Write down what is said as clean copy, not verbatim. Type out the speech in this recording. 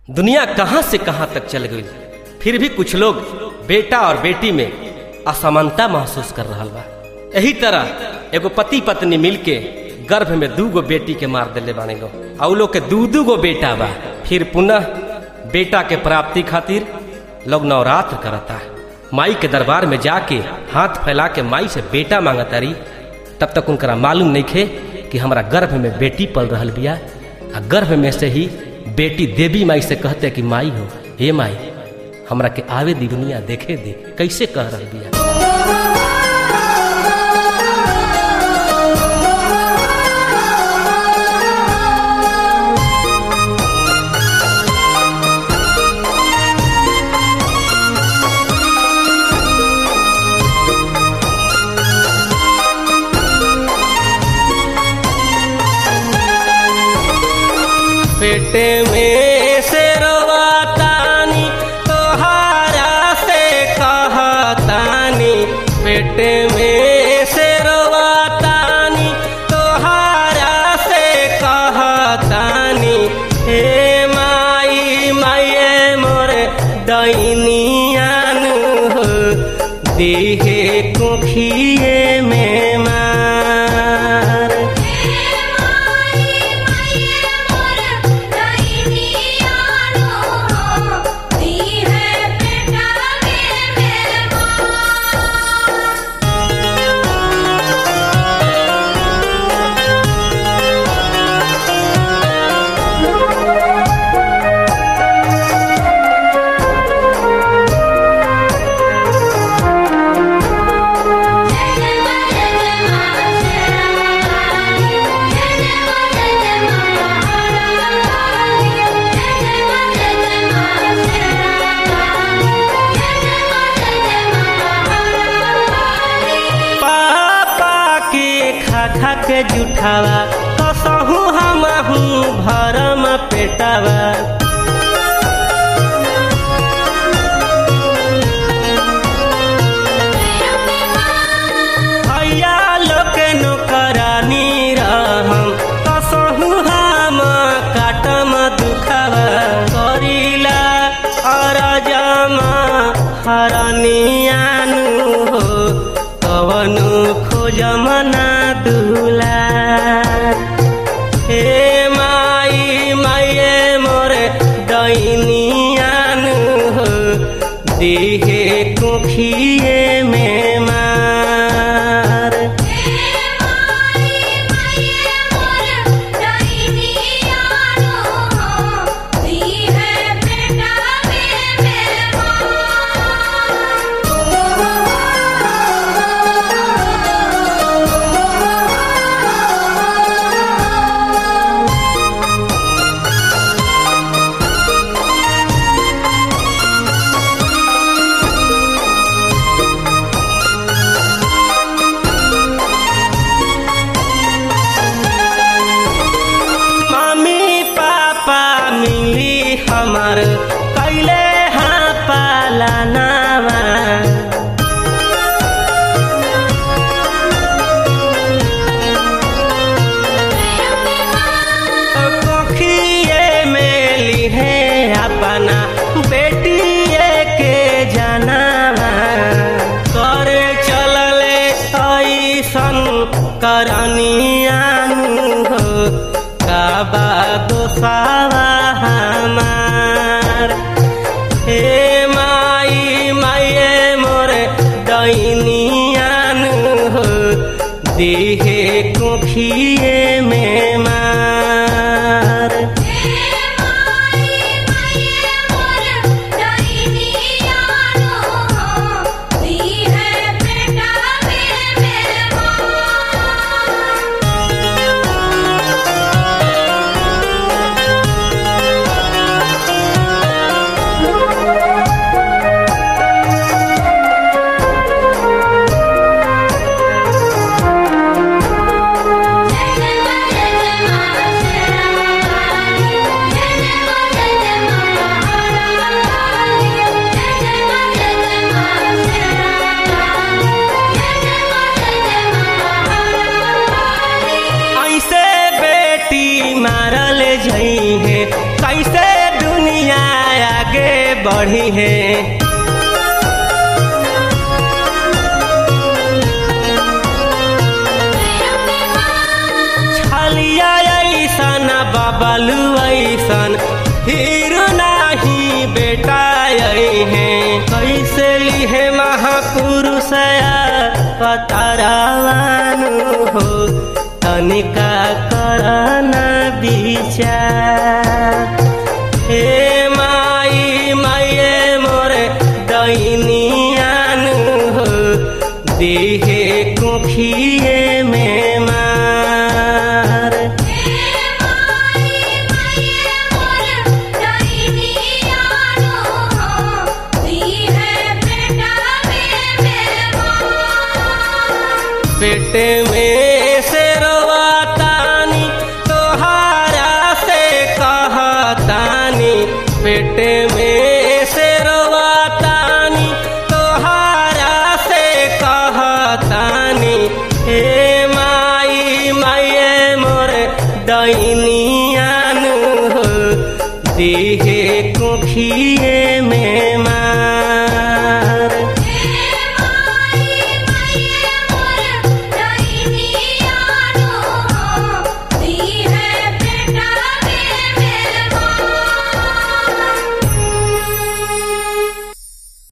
दुनिया कहां से कहां तक चल गई, फिर भी कुछ लोग बेटा और बेटी में असमानता महसूस कर रहा बा। यही तरह एगो पति पत्नी मिलके गर्भ में 2 बेटी के मार दिले बाने लो, और लोग के 2 बेटा बा। फिर पुनः बेटा के प्राप्ति खातिर लोग नवरात्र करता, माई के दरबार में जाके हाथ फैला के माई से बेटा मांगता रही। तब तक उनका मालूम नहीं थे कि हमारा गर्भ में बेटी पल रहल बिया। आ गर्भ में से ही बेटी देवी माई से कहते कि माई हो, हे माई हमरा के आवे दी, दुनिया देखे दे, कैसे कह रहल बिया। पेटे में से रोवातानी तोहारा से कहतानी, पेटे में से रोवातानी तोहारा से कहतानी। हे माई माये मोरे दैनियान हो, देहे कोखिए में मार। खा के जुठावा कसहू हमहू भरम पेटावा। भैया लोग के नौकरानी रहम कसहू हम काटम दुखावा। करीला अरजमा हरनियानु हो, कवनु खोजमना दुलार। हे माई माये मोरे दैनियान हो, देहे कोखिए में मार। हमार कैले हाँ पालनावा, कोखिए में लिहे अपना बेटिए के जनावा। करे चलले ऐसन करनियान हो, काबा दोसावा हमार। हे माई माये मोरे दैनियान हो, देहे कोखिए में मार। जय बढ़ी है। छलिया ऐसन बबलू ऐसन फिर नाही बेटा है। कैसे लिहे महापुरुष पतरावानु हो तनिका करना विचार। हे माई माये मोरे दैनियानु हो देहे कुखिए में मार। पेटे में से रोवातानी तोहारा से कहतानी। पेटे में से रोवातानी तोहारा से कहतानी। हे माई माये मोर दैनियानु हो देहे कुखिए में